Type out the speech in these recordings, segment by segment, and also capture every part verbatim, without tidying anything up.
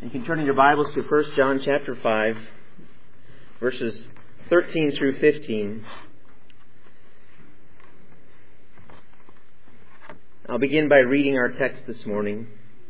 You can turn in your Bibles to First John chapter five, verses thirteen through fifteen. I'll begin by reading our text this morning.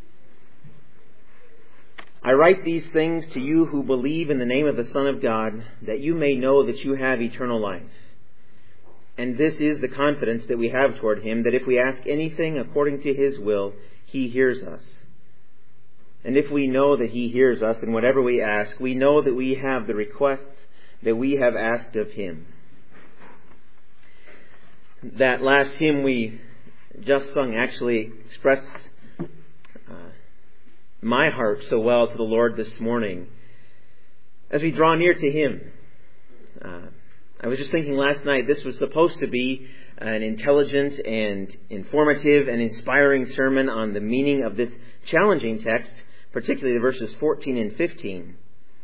I write these things to you who believe in the name of the Son of God, that you may know that you have eternal life. And this is the confidence that we have toward Him, that if we ask anything according to His will, He hears us. And if we know that He hears us in whatever we ask, we know that we have the requests that we have asked of Him. That last hymn we just sung actually expressed uh, my heart so well to the Lord this morning. As we draw near to Him, uh, I was just thinking last night, this was supposed to be an intelligent and informative and inspiring sermon on the meaning of this challenging text, particularly the verses fourteen and fifteen.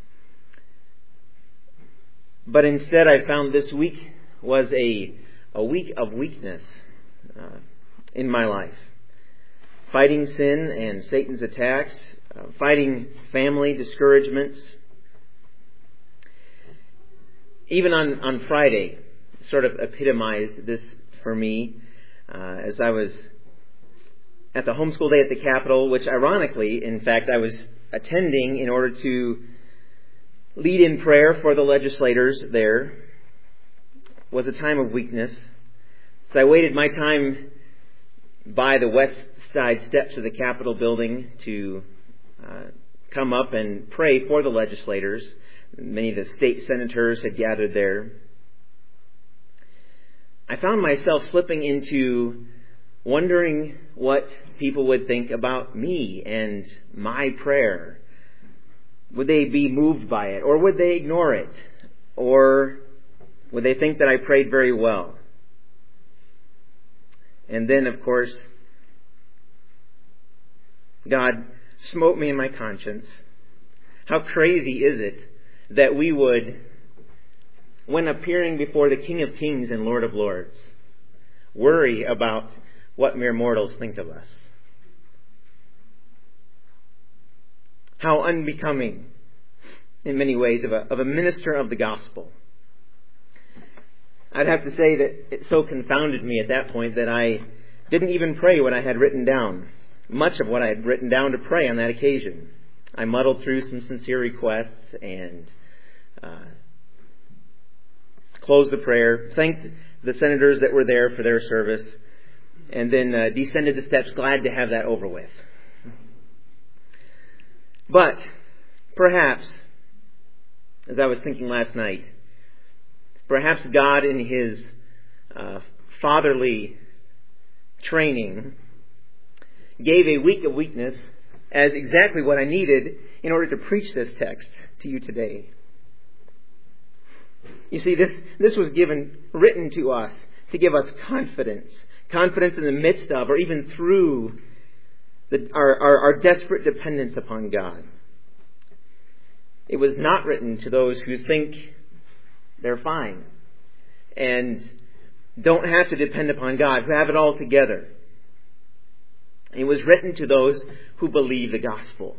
But instead I found this week was a, a week of weakness uh, in my life. Fighting sin and Satan's attacks, uh, fighting family discouragements. Even on, on Friday, sort of epitomized this for me uh, as I was at the homeschool day at the Capitol, which ironically, in fact, I was attending in order to lead in prayer for the legislators there, was a time of weakness. So I waited my time by the west side steps of the Capitol building to uh, come up and pray for the legislators. Many of the state senators had gathered there. I found myself slipping into wondering what people would think about me and my prayer. Would they be moved by it? Or would they ignore it? Or would they think that I prayed very well? And then, of course, God smote me in my conscience. How crazy is it that we would, when appearing before the King of Kings and Lord of Lords, worry about what mere mortals think of us. How unbecoming, in many ways, of a, of a minister of the gospel. I'd have to say that it so confounded me at that point that I didn't even pray what I had written down. Much of what I had written down to pray on that occasion. I muddled through some sincere requests and uh, closed the prayer, thanked the senators that were there for their service, and then uh, descended the steps, glad to have that over with. But perhaps, as I was thinking last night, perhaps God in His uh, fatherly training gave a week of weakness as exactly what I needed in order to preach this text to you today. You see, this, this was given, written to us to give us confidence. Confidence in the midst of, or even through, the, our, our, our desperate dependence upon God. It was not written to those who think they're fine and don't have to depend upon God, who have it all together. It was written to those who believe the gospel.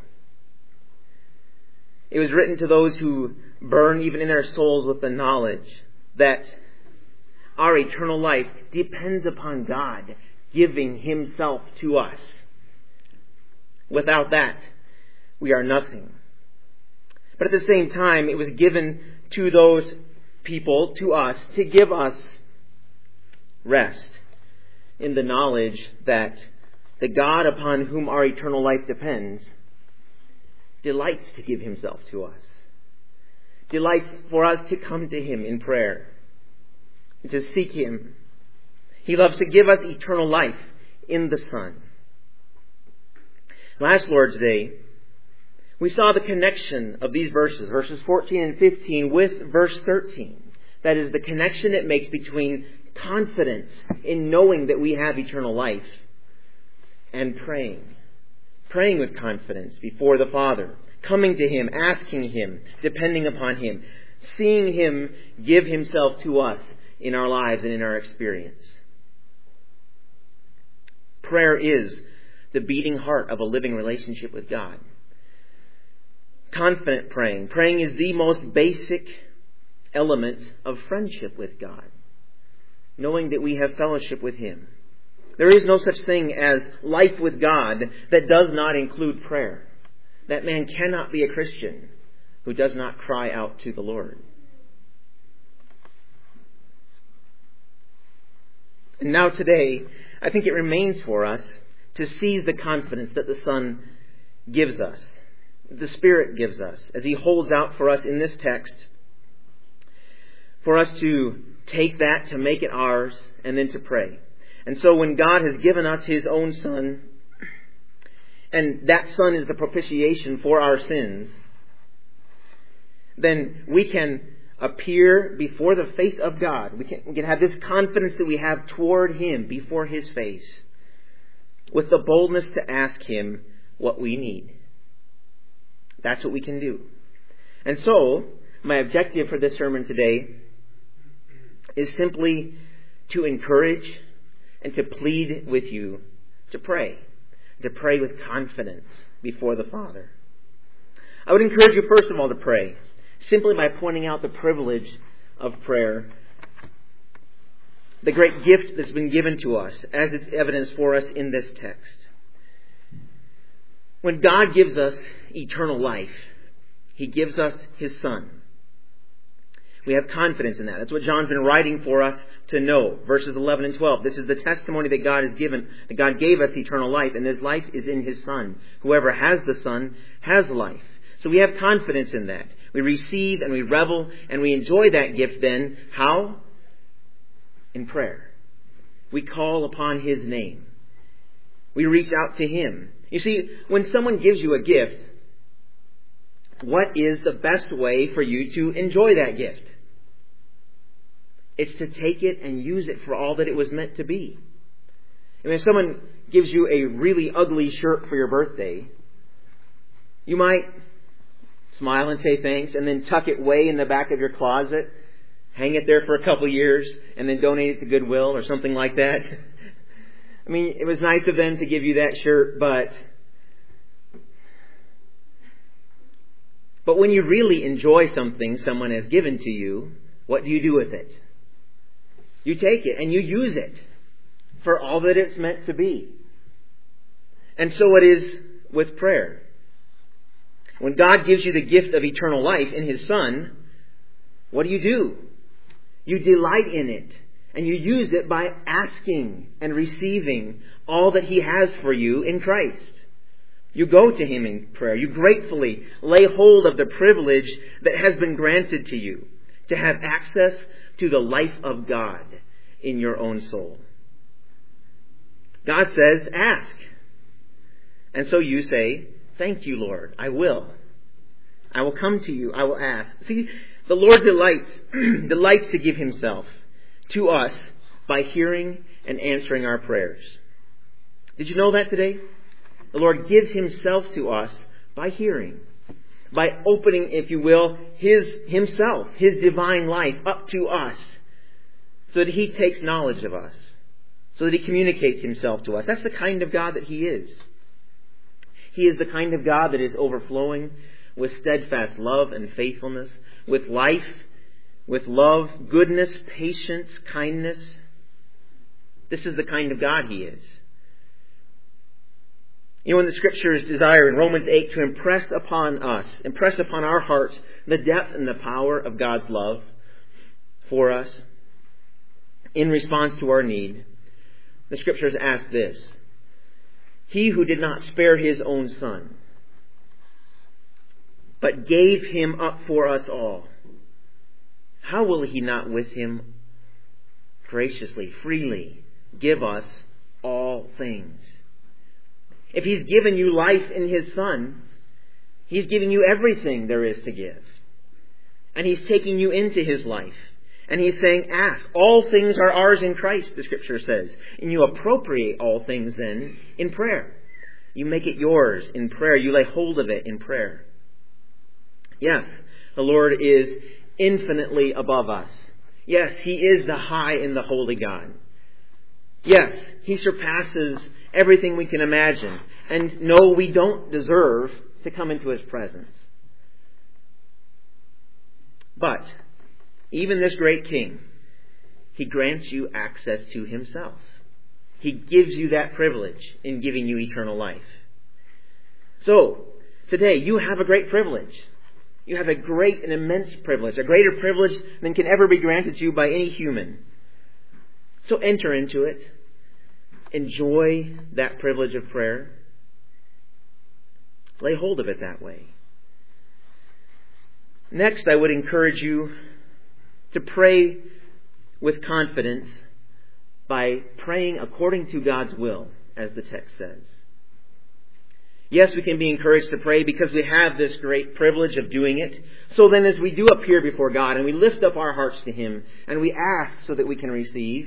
It was written to those who burn even in their souls with the knowledge that our eternal life depends upon God giving Himself to us. Without that, we are nothing. But at the same time, it was given to those people, to us, to give us rest in the knowledge that the God upon whom our eternal life depends delights to give Himself to us. Delights for us to come to Him in prayer, to seek Him. He loves to give us eternal life in the Son. Last Lord's Day, we saw the connection of these verses, verses fourteen and fifteen, with verse thirteen. That is, the connection it makes between confidence in knowing that we have eternal life and praying. Praying with confidence before the Father. Coming to Him, asking Him, depending upon Him. Seeing Him give Himself to us in our lives and in our experience. Prayer is the beating heart of a living relationship with God. confident praying. Praying is the most basic element of friendship with God, knowing that we have fellowship with Him. There is no such thing as life with God that does not include prayer. That man cannot be a Christian who does not cry out to the Lord. And now today, I think it remains for us to seize the confidence that the Son gives us, the Spirit gives us, as He holds out for us in this text, for us to take that, to make it ours, and then to pray. And so when God has given us His own Son, and that Son is the propitiation for our sins, then we can appear before the face of God. We can, we can have this confidence that we have toward Him before His face, with the boldness to ask Him what we need. That's what we can do. And so, my objective for this sermon today is simply to encourage and to plead with you to pray. To pray with confidence before the Father. I would encourage you first of all to pray, simply by pointing out the privilege of prayer, the great gift that's been given to us, as it's evidenced for us in this text. When God gives us eternal life, He gives us His Son. We have confidence in that. That's what John's been writing for us to know. Verses eleven and twelve. This is the testimony that God has given, that God gave us eternal life, and His life is in His Son. Whoever has the Son has life. So we have confidence in that. We receive and we revel and we enjoy that gift then. How? In prayer. We call upon His name. We reach out to Him. You see, when someone gives you a gift, what is the best way for you to enjoy that gift? It's to take it and use it for all that it was meant to be. I mean, if someone gives you a really ugly shirt for your birthday, you might smile and say thanks and then tuck it way in the back of your closet, hang it there for a couple years, and then donate it to Goodwill or something like that. I mean, it was nice of them to give you that shirt, but But when you really enjoy something someone has given to you, what do you do with it? You take it and you use it for all that it's meant to be. And so it is with prayer. When God gives you the gift of eternal life in His Son, what do you do? You delight in it. And you use it by asking and receiving all that He has for you in Christ. You go to Him in prayer. You gratefully lay hold of the privilege that has been granted to you to have access to the life of God in your own soul. God says, ask. And so you say, thank you, Lord. I will. I will come to you. I will ask. See, the Lord delights, delights to give Himself to us by hearing and answering our prayers. Did you know that today? The Lord gives Himself to us by hearing, by opening, if you will, His Himself, His divine life up to us, so that He takes knowledge of us, so that He communicates Himself to us. That's the kind of God that He is. He is the kind of God that is overflowing with steadfast love and faithfulness, with life, with love, goodness, patience, kindness. This is the kind of God He is. You know, when the Scriptures desire in Romans eight to impress upon us, impress upon our hearts the depth and the power of God's love for us in response to our need, the Scriptures ask this: He who did not spare His own Son, but gave Him up for us all, how will He not with Him graciously, freely give us all things? If He's given you life in His Son, He's given you everything there is to give. And He's taking you into His life. And He's saying, ask. All things are ours in Christ, the Scripture says. And you appropriate all things then in prayer. You make it yours in prayer. You lay hold of it in prayer. Yes, the Lord is infinitely above us. Yes, He is the high and the holy God. Yes, He surpasses everything we can imagine. And no, we don't deserve to come into His presence. But even this great King, He grants you access to Himself. He gives you that privilege in giving you eternal life. So, today you have a great privilege. You have a great and immense privilege, a greater privilege than can ever be granted to you by any human. So enter into it. Enjoy that privilege of prayer. Lay hold of it that way. Next, I would encourage you to pray with confidence by praying according to God's will, as the text says. Yes, we can be encouraged to pray because we have this great privilege of doing it. So then as we do appear before God and we lift up our hearts to Him and we ask so that we can receive,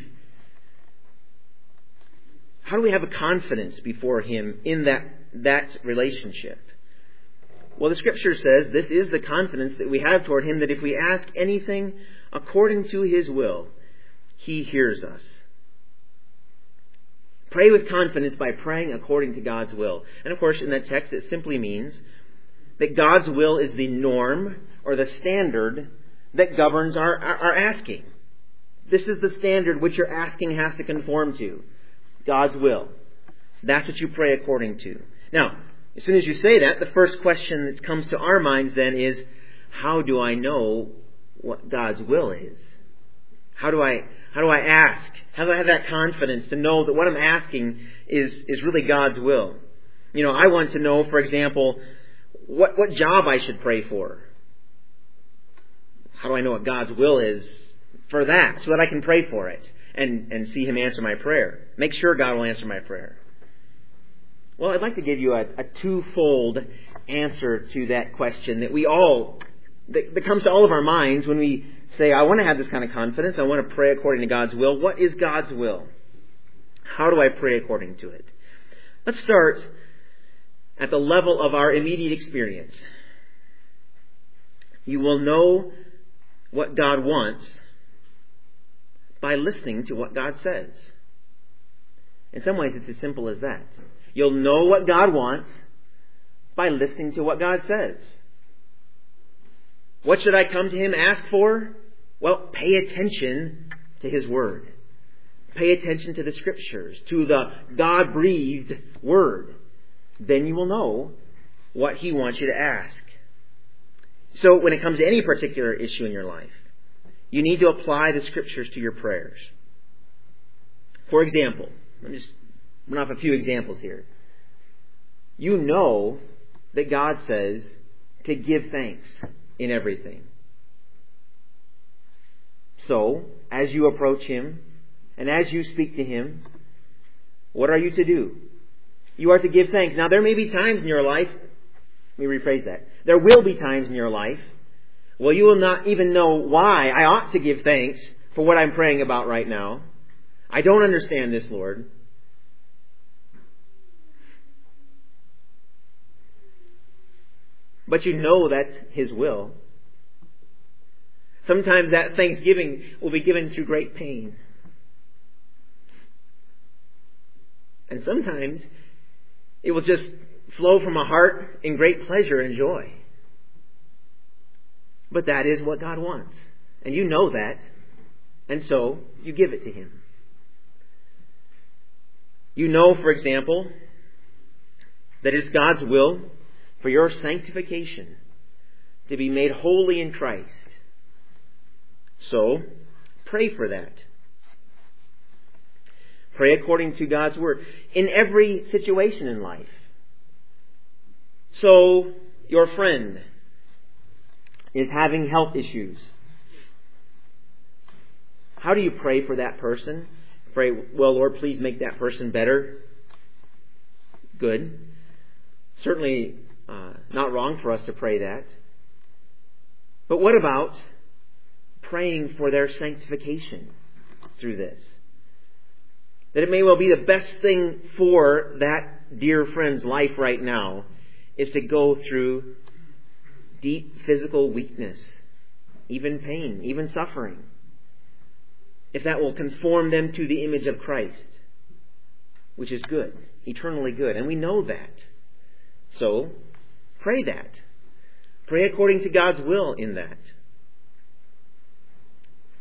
how do we have a confidence before Him in that, that relationship? Well, the Scripture says this is the confidence that we have toward Him, that if we ask anything according to His will, He hears us. Pray with confidence by praying according to God's will. And of course, in that text, it simply means that God's will is the norm or the standard that governs our, our, our asking. This is the standard which your asking has to conform to. God's will. That's what you pray according to. Now, as soon as you say that, the first question that comes to our minds then is, how do I know what God's will is? How do I how do I ask? How do I have that confidence to know that what I'm asking is, is really God's will? You know, I want to know, for example, what, what job I should pray for. How do I know what God's will is for that so that I can pray for it and, and see Him answer my prayer? Make sure God will answer my prayer. Well, I'd like to give you a, a twofold answer to that question that we all, that, that comes to all of our minds when we say, I want to have this kind of confidence. I want to pray according to God's will. What is God's will? How do I pray according to it? Let's start at the level of our immediate experience. You will know what God wants by listening to what God says. In some ways, it's as simple as that. You'll know what God wants by listening to what God says. What should I come to Him, ask for? Well, pay attention to His Word. Pay attention to the Scriptures, to the God-breathed Word. Then you will know what He wants you to ask. So when it comes to any particular issue in your life, you need to apply the Scriptures to your prayers. For example, let me just run off a few examples here. You know that God says to give thanks in everything. So, as you approach Him and as you speak to Him, what are you to do? You are to give thanks. Now, there may be times in your life, let me rephrase that. There will be times in your life where you will not even know why I ought to give thanks for what I'm praying about right now. I don't understand this, Lord. But you know that's His will. Sometimes that thanksgiving will be given through great pain. And sometimes it will just flow from a heart in great pleasure and joy. But that is what God wants. And you know that. And so you give it to Him. You know, for example, that it's God's will for your sanctification to be made holy in Christ. So, pray for that. Pray according to God's Word in every situation in life. So, your friend is having health issues. How do you pray for that person? Pray, well, Lord, please make that person better. Good. Certainly uh, not wrong for us to pray that. But what about praying for their sanctification through this? That it may well be the best thing for that dear friend's life right now is to go through deep physical weakness, even pain, even suffering. If that will conform them to the image of Christ, which is good, eternally good. And we know that. So, pray that. Pray according to God's will in that.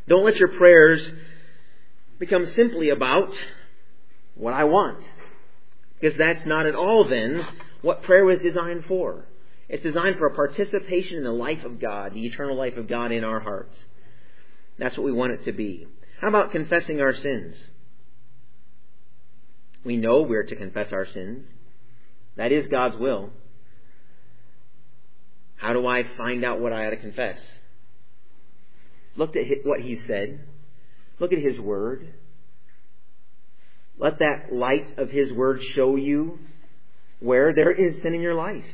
Don't let your prayers become simply about what I want. Because that's not at all then what prayer was designed for. It's designed for a participation in the life of God, the eternal life of God in our hearts. That's what we want it to be. How about confessing our sins? We know we're to confess our sins. That is God's will. How do I find out what I ought to confess? Look at what He said. Look at His Word. Let that light of His Word show you where there is sin in your life.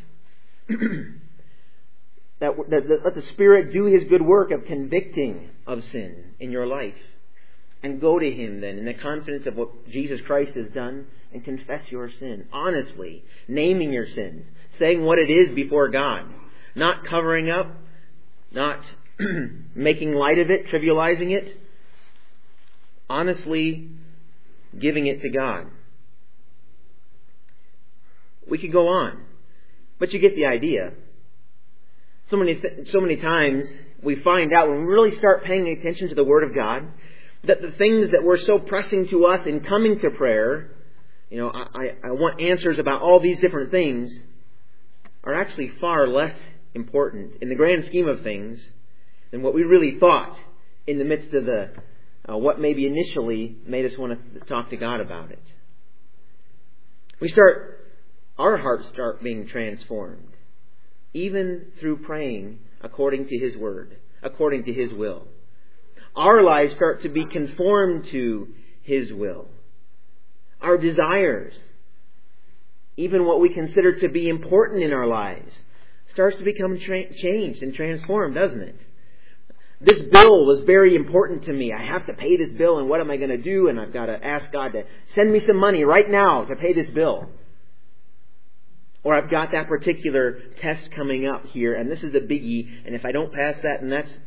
that, that, that, let the Spirit do His good work of convicting of sin in your life. And go to Him then in the confidence of what Jesus Christ has done and confess your sin. Honestly, naming your sins. Saying what it is before God. Not covering up. Not making light of it, trivializing it. Honestly giving it to God. We could go on. But you get the idea. So many, th- so many times we find out when we really start paying attention to the Word of God that the things that were so pressing to us in coming to prayer, you know, I, I, I want answers about all these different things, are actually far less important in the grand scheme of things than what we really thought in the midst of the uh, what maybe initially made us want to talk to God about it. We start, our hearts start being transformed, even through praying according to His Word, according to His will. Our lives start to be conformed to His will. Our desires, even what we consider to be important in our lives, starts to become tra- changed and transformed, doesn't it? This bill was very important to me. I have to pay this bill, and what am I going to do? And I've got to ask God to send me some money right now to pay this bill. Or I've got that particular test coming up here, and this is a biggie, and if I don't pass that, and that's...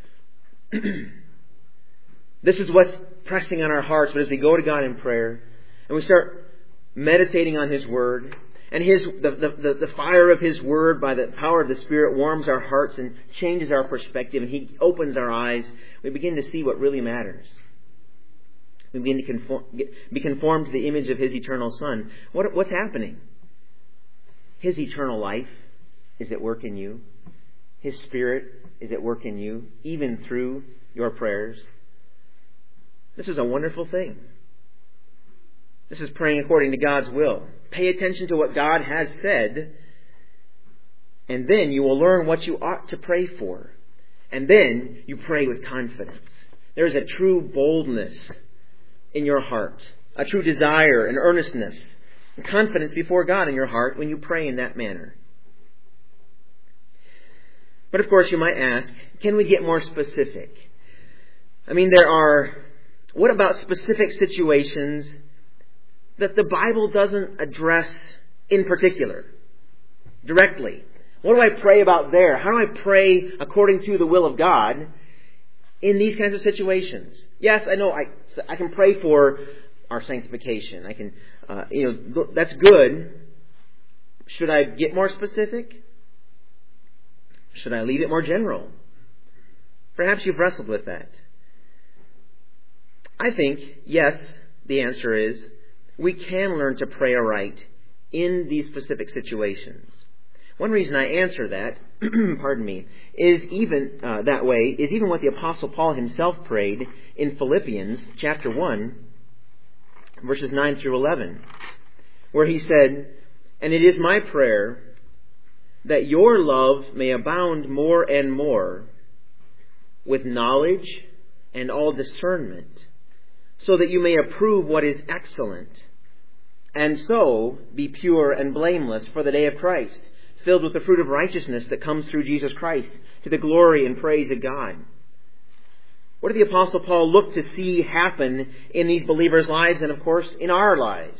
This is what's pressing on our hearts. But as we go to God in prayer, and we start meditating on His Word, and His the, the, the fire of His Word by the power of the Spirit warms our hearts and changes our perspective, and He opens our eyes, we begin to see what really matters. We begin to conform, be conformed to the image of His eternal Son. What, what's happening? His eternal life is at work in you. His Spirit is at work in you, even through your prayers. This is a wonderful thing. This is praying according to God's will. Pay attention to what God has said, and then you will learn what you ought to pray for. And then you pray with confidence. There is a true boldness in your heart, a true desire and earnestness and confidence before God in your heart when you pray in that manner. But of course you might ask, can we get more specific? I mean, there are... What about specific situations that the Bible doesn't address in particular, directly? What do I pray about there? How do I pray according to the will of God in these kinds of situations? Yes, I know I, I can pray for our sanctification. I can, uh, you know, that's good. Should I get more specific? Should I leave it more general? Perhaps you've wrestled with that. I think, yes, the answer is, we can learn to pray aright in these specific situations. One reason I answer that, pardon me, is even uh, that way, is even what the Apostle Paul himself prayed in Philippians chapter one, verses nine through eleven, where he said, "And it is my prayer that your love may abound more and more with knowledge and all discernment, so that you may approve what is excellent, and so be pure and blameless for the day of Christ, filled with the fruit of righteousness that comes through Jesus Christ, to the glory and praise of God." What did the Apostle Paul look to see happen in these believers' lives and, of course, in our lives?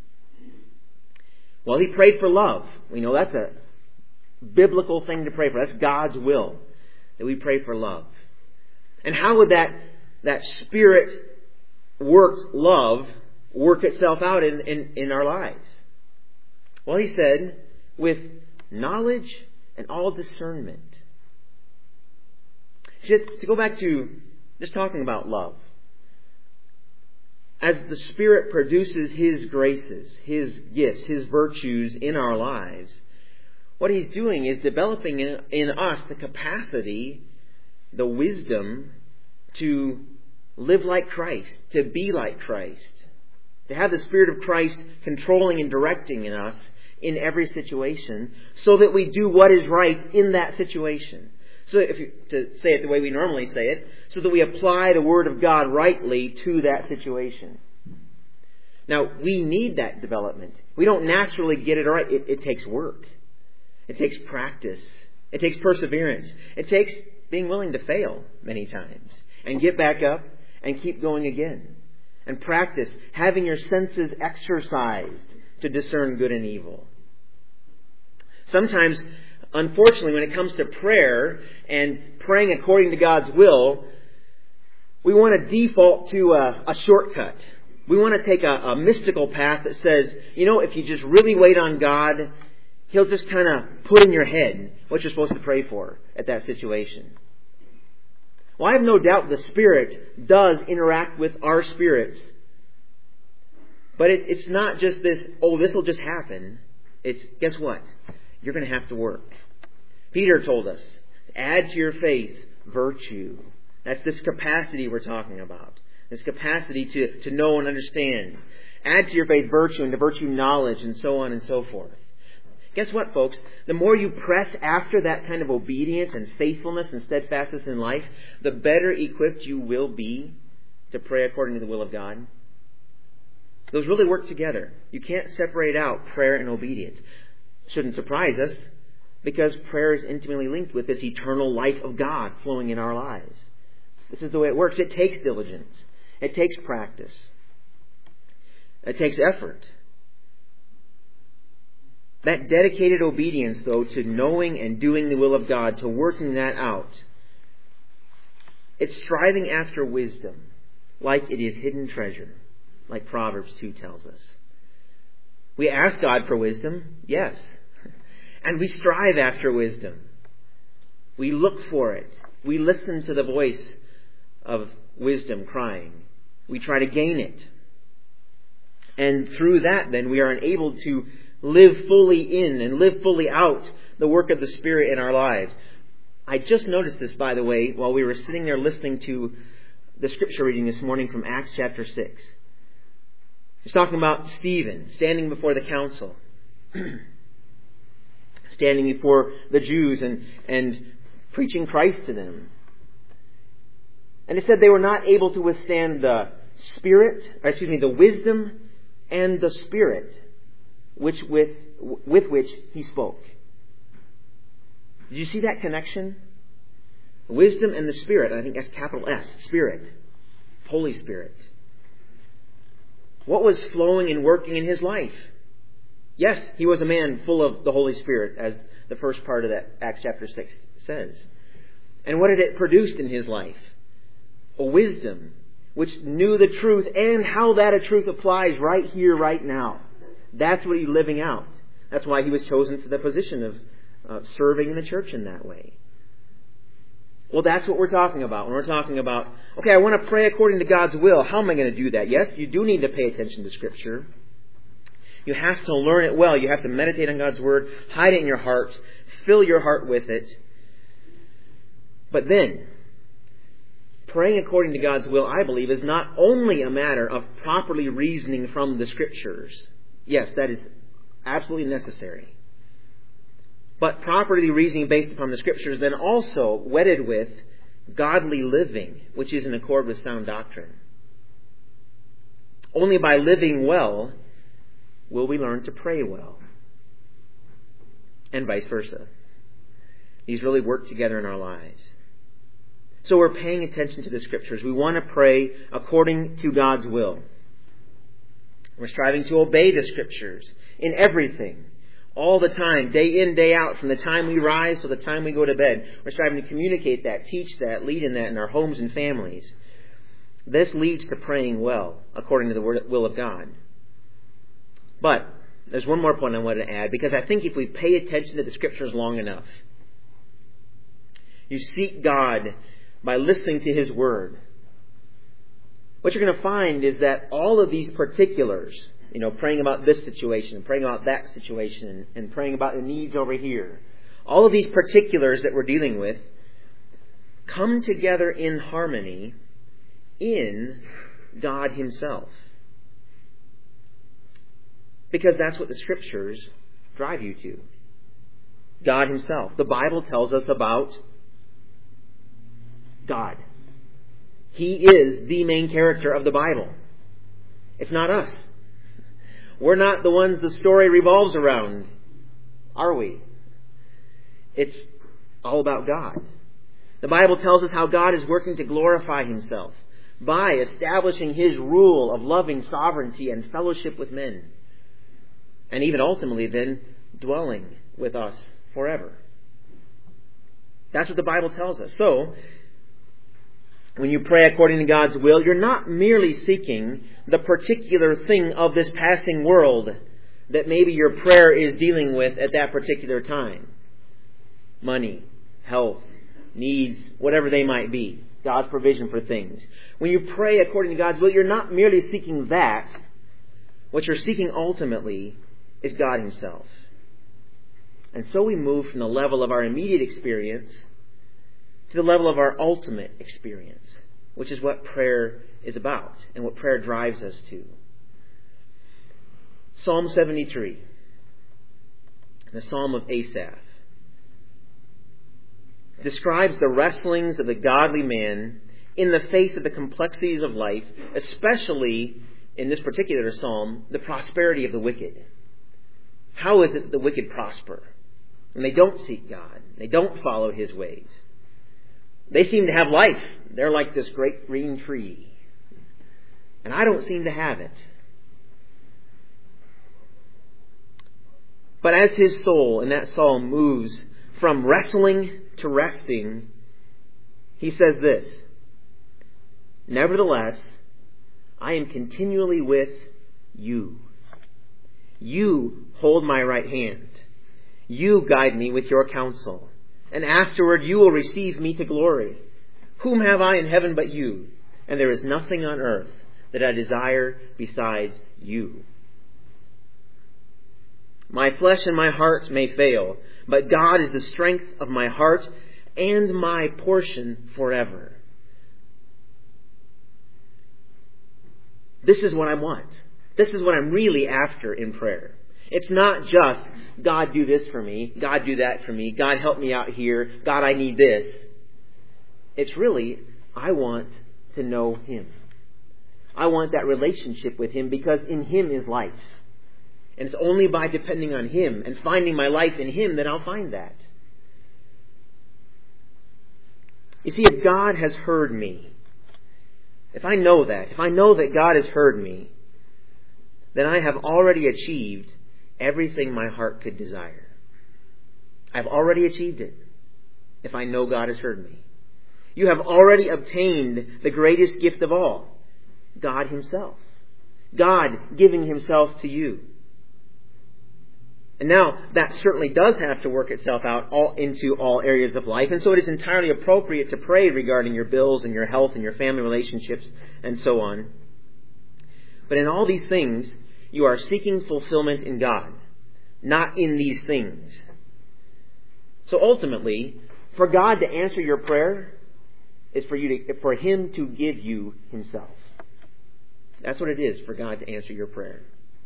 Well, he prayed for love. We know that's a biblical thing to pray for. That's God's will, that we pray for love. And how would that, that Spirit worked love work itself out in, in, in our lives? Well, he said, with knowledge and all discernment. To go back to Just talking about love. As the Spirit produces His graces, His gifts, His virtues in our lives, what He's doing is developing in, in us the capacity, the wisdom to live like Christ, to be like Christ, to have the Spirit of Christ controlling and directing in us in every situation, so that we do what is right in that situation. So, if you, to say it the way we normally say it, so that we apply the Word of God rightly to that situation. Now, we need that development. We don't naturally get it right. It, it takes work. It takes practice. It takes perseverance. It takes being willing to fail many times and get back up and keep going again. And practice having your senses exercised to discern good and evil. Sometimes, unfortunately, when it comes to prayer and praying according to God's will, we want to default to a, a shortcut. We want to take a, a mystical path that says, you know, if you just really wait on God, He'll just kind of put in your head what you're supposed to pray for at that situation. Well, I have no doubt the Spirit does interact with our spirits. But it, it's not just this, oh, this will just happen. It's, guess what? You're going to have to work. Peter told us, add to your faith virtue. That's this capacity we're talking about. This capacity to, to know and understand. Add to your faith virtue, and to virtue knowledge, and so on and so forth. Guess what, folks? The more you press after that kind of obedience and faithfulness and steadfastness in life, the better equipped you will be to pray according to the will of God. Those really work together. You can't separate out prayer and obedience. Shouldn't surprise us, because prayer is intimately linked with this eternal life of God flowing in our lives. This is the way it works. It takes diligence. It takes practice. It takes effort. That dedicated obedience, though, to knowing and doing the will of God, to working that out, it's striving after wisdom, like it is hidden treasure, like Proverbs two tells us. We ask God for wisdom, yes, and we strive after wisdom. We look for it. We listen to the voice of wisdom crying. We try to gain it. And through that, then, we are enabled to live fully in and live fully out the work of the Spirit in our lives. I just noticed this, by the way, while we were sitting there listening to the scripture reading this morning from Acts chapter six. He's talking about Stephen standing before the council, standing before the Jews and, and preaching Christ to them. And it said they were not able to withstand the Spirit, or excuse me, the wisdom and the Spirit which with with which he spoke. Did you see that connection? Wisdom and the Spirit. I think that's capital S, Spirit, Holy Spirit. What was flowing and working in his life? Yes, he was a man full of the Holy Spirit, as the first part of that Acts chapter six says. And what did it produce in his life? A wisdom which knew the truth and how that a truth applies right here, right now. That's what he's living out. That's why he was chosen for the position of uh, serving in the church in that way. Well, that's what we're talking about. When we're talking about, okay, I want to pray according to God's will. How am I going to do that? Yes, you do need to pay attention to Scripture. You have to learn it well. You have to meditate on God's Word, hide it in your heart, fill your heart with it. But then, praying according to God's will, I believe, is not only a matter of properly reasoning from the Scriptures. Yes, that is absolutely necessary. But properly reasoning based upon the Scriptures, then also wedded with godly living, which is in accord with sound doctrine. Only by living well will we learn to pray well. And vice versa. These really work together in our lives. So we're paying attention to the Scriptures. We want to pray according to God's will. We're striving to obey the Scriptures in everything, all the time, day in, day out, from the time we rise to the time we go to bed. We're striving to communicate that, teach that, lead in that in our homes and families. This leads to praying well, according to the will of God. But there's one more point I wanted to add, because I think if we pay attention to the Scriptures long enough, you seek God by listening to His Word, what you're going to find is that all of these particulars, you know, praying about this situation, praying about that situation, and praying about the needs over here, all of these particulars that we're dealing with come together in harmony in God Himself. Because that's what the Scriptures drive you to. God Himself. The Bible tells us about God. He is the main character of the Bible. It's not us. We're not the ones the story revolves around, are we? It's all about God. The Bible tells us how God is working to glorify Himself by establishing His rule of loving sovereignty and fellowship with men. And even ultimately then dwelling with us forever. That's what the Bible tells us. So, when you pray according to God's will, you're not merely seeking the particular thing of this passing world that maybe your prayer is dealing with at that particular time. Money, health, needs, whatever they might be. God's provision for things. When you pray according to God's will, you're not merely seeking that. What you're seeking ultimately is God Himself. And so we move from the level of our immediate experience to the level of our ultimate experience, which is what prayer is about and what prayer drives us to. Psalm seventy-three, the Psalm of Asaph, describes the wrestlings of the godly man in the face of the complexities of life, especially in this particular psalm, the prosperity of the wicked. How is it that the wicked prosper? And they don't seek God. They don't follow His ways. They seem to have life. They're like this great green tree. And I don't seem to have it. But as his soul in that psalm moves from wrestling to resting, he says this: "Nevertheless, I am continually with you. You hold my right hand. You guide me with your counsel. And afterward you will receive me to glory. Whom have I in heaven but you? And there is nothing on earth that I desire besides you. My flesh and my heart may fail, but God is the strength of my heart and my portion forever." This is what I want. This is what I'm really after in prayer. It's not just, God, do this for me. God, do that for me. God, help me out here. God, I need this. It's really, I want to know Him. I want that relationship with Him because in Him is life. And it's only by depending on Him and finding my life in Him that I'll find that. You see, if God has heard me, if I know that, if I know that God has heard me, then I have already achieved everything my heart could desire. I've already achieved it if I know God has heard me. You have already obtained the greatest gift of all, God Himself. God giving Himself to you. And now, that certainly does have to work itself out all into all areas of life. And so it is entirely appropriate to pray regarding your bills and your health and your family relationships and so on. But in all these things, you are seeking fulfillment in God, not in these things. So ultimately, for God to answer your prayer is for you to, for Him to give you Himself. That's what it is for God to answer your prayer.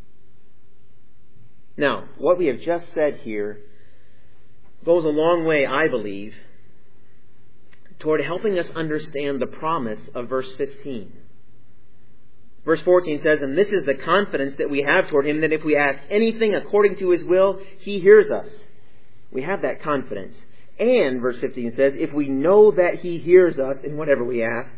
Now, what we have just said here goes a long way, I believe, toward helping us understand the promise of verse fifteen. Verse fourteen says, "And this is the confidence that we have toward Him, that if we ask anything according to His will, He hears us." We have that confidence. And, verse fifteen says, "If we know that He hears us in whatever we ask,"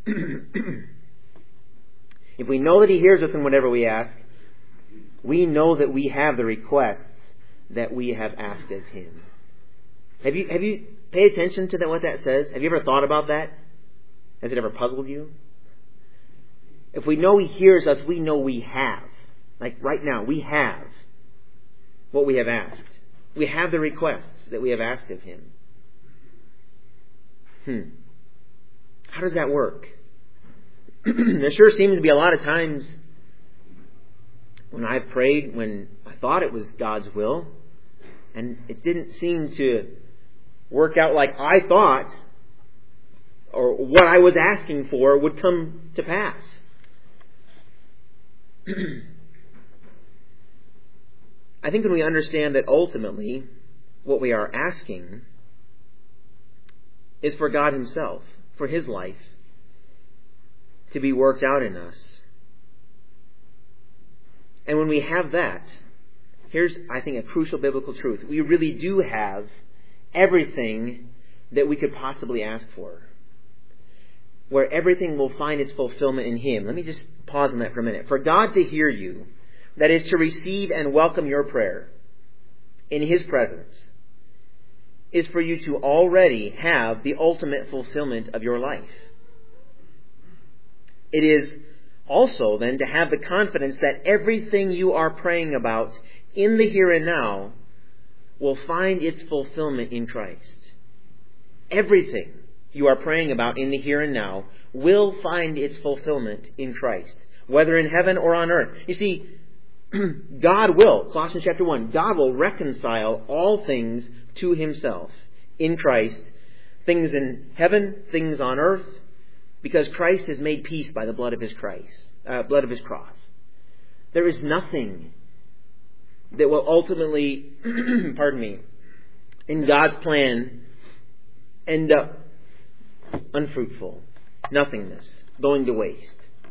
if we know that He hears us in whatever we ask, we know that we have the requests that we have asked of Him. Have you have you paid attention to that, what that says? Have you ever thought about that? Has it ever puzzled you? If we know He hears us, we know we have. Like right now, we have what we have asked. We have the requests that we have asked of Him. Hmm. How does that work? There sure seems to be a lot of times when I've prayed when I thought it was God's will, and it didn't seem to work out like I thought, or what I was asking for would come to pass. I think when we understand that ultimately what we are asking is for God Himself, for His life to be worked out in us. And when we have that, here's, I think, a crucial biblical truth. We really do have everything that we could possibly ask for, where everything will find its fulfillment in Him. Let me just pause on that for a minute. For God to hear you, that is to receive and welcome your prayer in His presence, is for you to already have the ultimate fulfillment of your life. It is also then to have the confidence that everything you are praying about in the here and now will find its fulfillment in Christ. Everything you are praying about in the here and now will find its fulfillment in Christ, whether in heaven or on earth. You see, God will, Colossians chapter one, God will reconcile all things to Himself in Christ, things in heaven, things on earth, because Christ has made peace by the blood of His Christ, uh, blood of His cross. There is nothing that will ultimately, pardon me, in God's plan end up unfruitful, nothingness, going to waste.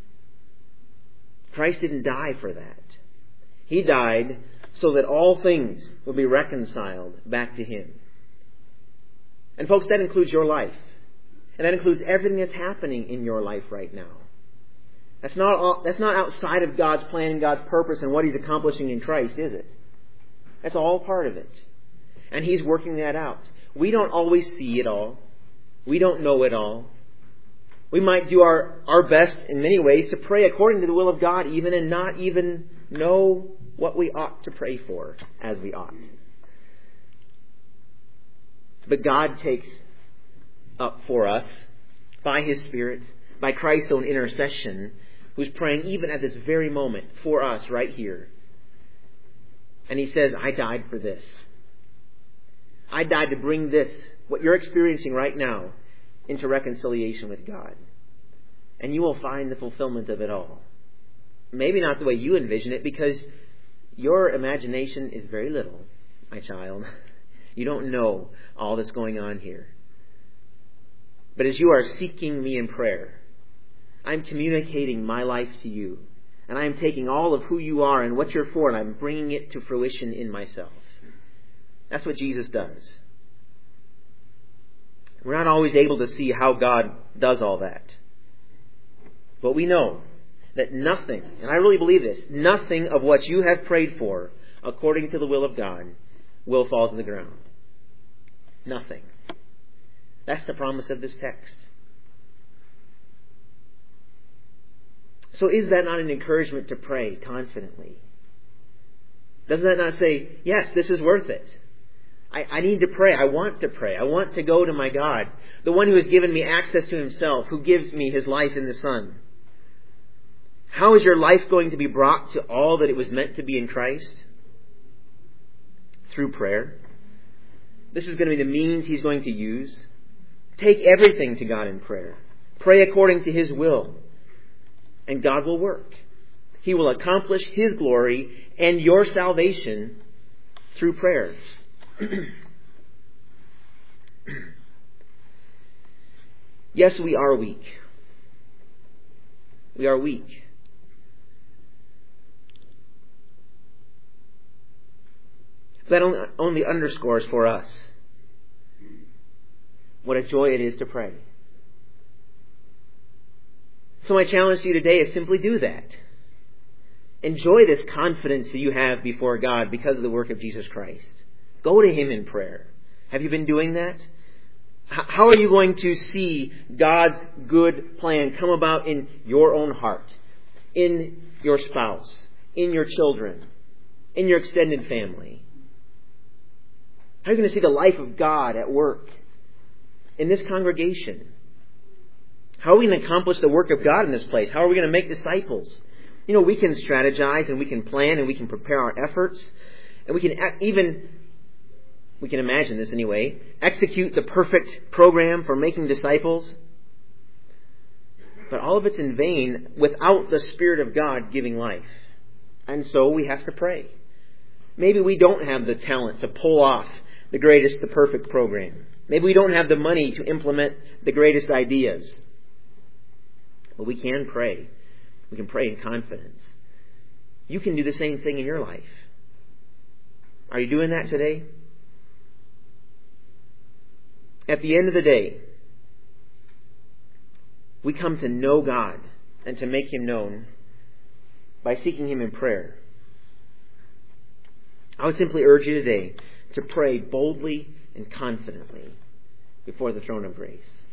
Christ didn't die for that. He died so that all things will be reconciled back to Him. And folks, that includes your life. And that includes everything that's happening in your life right now. That's not all, that's not outside of God's plan and God's purpose and what He's accomplishing in Christ, is it? That's all part of it. And He's working that out. We don't always see it all. We don't know it all. We might do our, our best in many ways to pray according to the will of God even, and not even know what we ought to pray for as we ought. But God takes up for us by His Spirit, by Christ's own intercession, who's praying even at this very moment for us right here. And He says, I died for this. I died to bring this, what you're experiencing right now, into reconciliation with God. And you will find the fulfillment of it all. Maybe not the way you envision it, because your imagination is very little, my child. You don't know all that's going on here. But as you are seeking me in prayer, I'm communicating my life to you. And I'm taking all of who you are and what you're for, and I'm bringing it to fruition in myself. That's what Jesus does. We're not always able to see how God does all that. But we know that nothing, and I really believe this, nothing of what you have prayed for according to the will of God will fall to the ground. Nothing. That's the promise of this text. So is that not an encouragement to pray confidently? Doesn't that not say, yes, this is worth it? I, I need to pray. I want to pray. I want to go to my God, the one who has given me access to Himself, who gives me His life in the Son. How is your life going to be brought to all that it was meant to be in Christ? Through prayer. This is going to be the means He's going to use. Take everything to God in prayer. Pray according to His will. And God will work. He will accomplish His glory and your salvation through prayer. Yes, we are weak. We are weak. That only underscores for us what a joy it is to pray. So my challenge to you today is simply do that. Enjoy this confidence that you have before God because of the work of Jesus Christ. Go to Him in prayer. Have you been doing that? How are you going to see God's good plan come about in your own heart, in your spouse, in your children, in your extended family? How are you going to see the life of God at work in this congregation? How are we going to accomplish the work of God in this place? How are we going to make disciples? You know, we can strategize and we can plan and we can prepare our efforts. And we can even, we can imagine this anyway, execute the perfect program for making disciples. But all of it's in vain without the Spirit of God giving life. And so we have to pray. Maybe we don't have the talent to pull off the greatest, the perfect program. Maybe we don't have the money to implement the greatest ideas. But we can pray. We can pray in confidence. You can do the same thing in your life. Are you doing that today? At the end of the day, we come to know God and to make Him known by seeking Him in prayer. I would simply urge you today to pray boldly and confidently before the throne of grace.